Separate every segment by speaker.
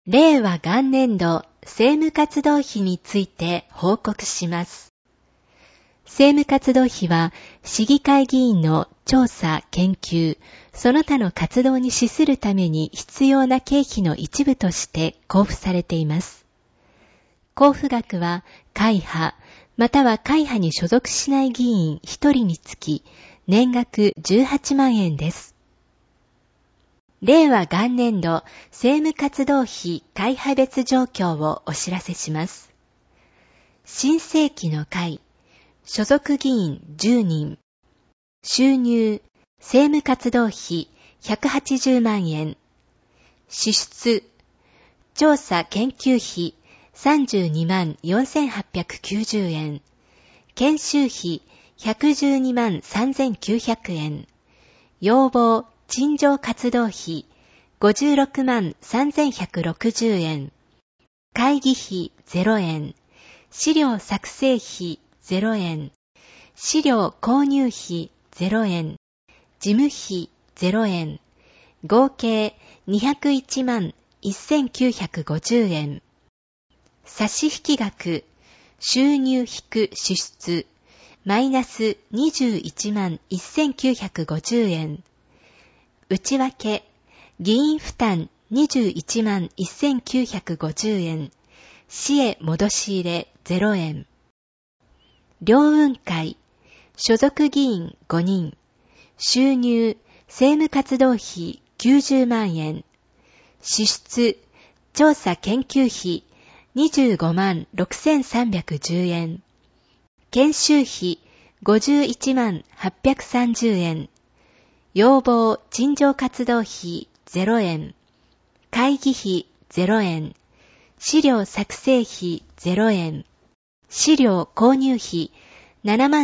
Speaker 1: 令和元年度政務活動費について報告します。政務活動費は市議会議員の調査・研究、その他の活動に資するために必要な経費の一部として交付されています。交付額は会派、または会派に所属しない議員1人につき年額18万円です。令和元年度政務活動費会派別状況をお知らせします。新世紀の会、所属議員10人、収入、政務活動費180万円、支出、調査研究費32万4890円、研修費112万3900円、要望、陳情活動費56万3160円、会議費0円、資料作成費0円、資料購入費0円、事務費0円、合計201万1950円。差引額、収入引く支出、マイナス21万1950円。内訳、議員負担21万1950円。市へ戻し入れ0円。両運会、所属議員5人。収入、政務活動費90万円。支出、調査研究費25万6310円。研修費51万830円。要望陳情活動費0円。会議費0円。資料作成費0円。資料購入費7万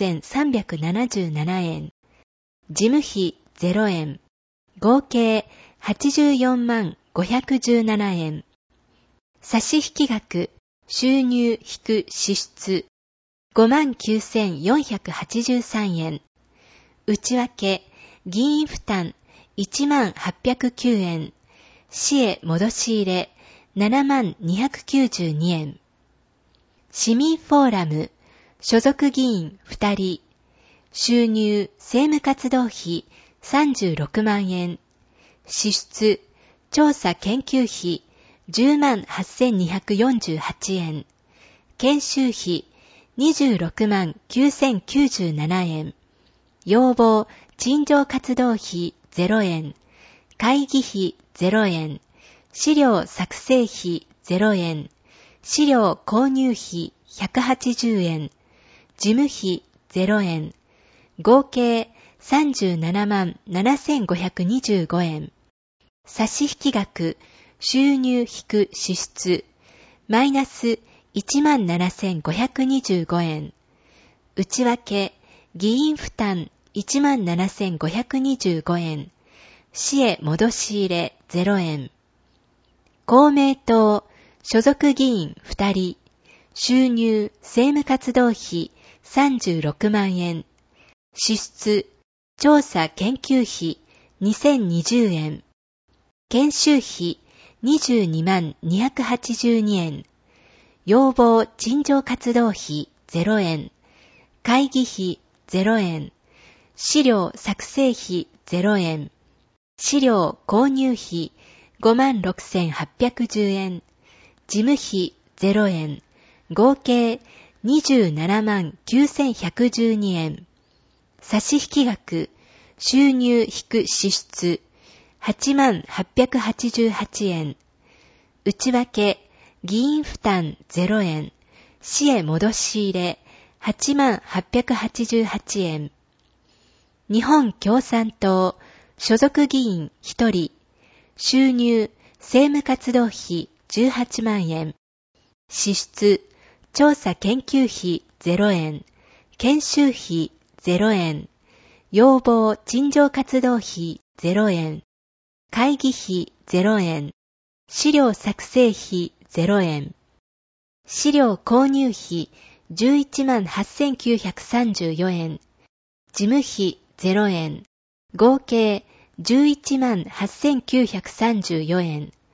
Speaker 1: 3377円。事務費0円。合計84万517円。差引額、収入引く支出、59,483円。内訳、議員負担、10,809円。市へ戻し入れ、70,292円。市民フォーラム、所属議員2人。収入、政務活動費、36万円。支出、調査研究費、108,248円。研修費、26万9,097円。要望、陳情活動費0円。会議費0円。資料作成費0円。資料購入費180円。事務費0円。合計37万7,525円。差引額、収入引く支出、マイナス17,525円。内訳、議員負担17,525円。市へ戻し入れ0円。公明党、所属議員2人。収入、政務活動費36万円。支出、調査研究費2020円。研修費22万282円。要望陳情活動費0円。会議費0円。資料作成費0円。資料購入費56,810円。事務費0円。合計27万9,112円。差引額、収入引く支出、8万888円。内訳、議員負担0円。市へ戻し入れ、8万888円。日本共産党、所属議員1人。収入、政務活動費18万円。支出、調査研究費0円。研修費0円。要望陳情活動費0円。会議費0円。資料作成費0円。資料購入費11万8,934円。事務費0円。合計11万8,934円。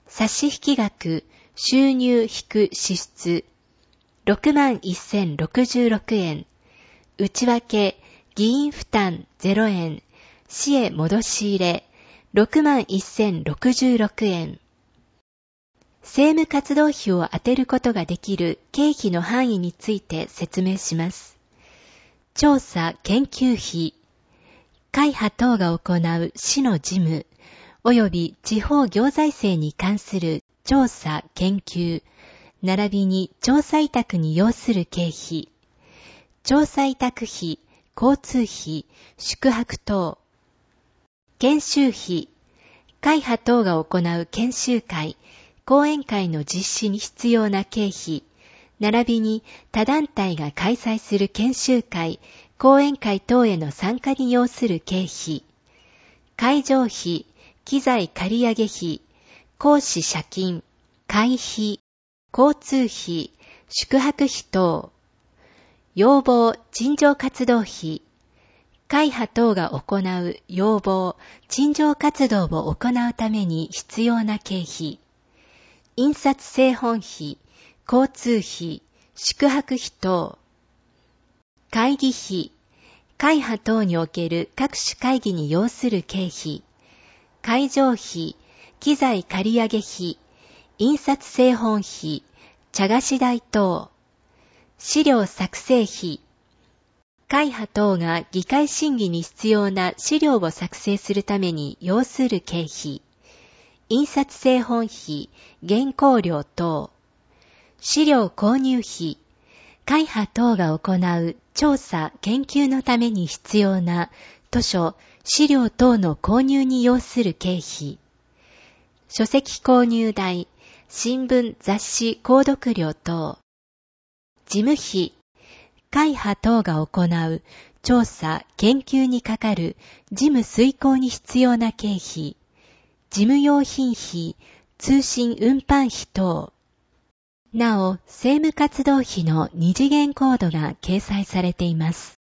Speaker 1: 差引額、収入引く支出、61,066円。内訳、議員負担0円。市へ戻し入れ、61,066円。政務活動費を充てることができる経費の範囲について説明します。調査・研究費、会派等が行う市の事務、及び地方行財政に関する調査・研究、並びに調査委託に要する経費、調査委託費、交通費、宿泊等、研修費、会派等が行う研修会、講演会の実施に必要な経費、並びに他団体が開催する研修会、講演会等への参加に要する経費、会場費、機材借り上げ費、講師社金、会費、交通費、宿泊費等、要望・陳情活動費、会派等が行う要望・陳情活動を行うために必要な経費、印刷製本費、交通費、宿泊費等、会議費、会派等における各種会議に要する経費、会場費、機材借り上げ費、印刷製本費、茶菓子代等、資料作成費、会派等が議会審議に必要な資料を作成するために要する経費、印刷製本費、原稿料等、資料購入費、会派等が行う調査・研究のために必要な図書・資料等の購入に要する経費、書籍購入代、新聞・雑誌購読料等、事務費、会派等が行う調査・研究にかかる事務遂行に必要な経費、事務用品費、通信運搬費等。なお、政務活動費の二次元コードが掲載されています。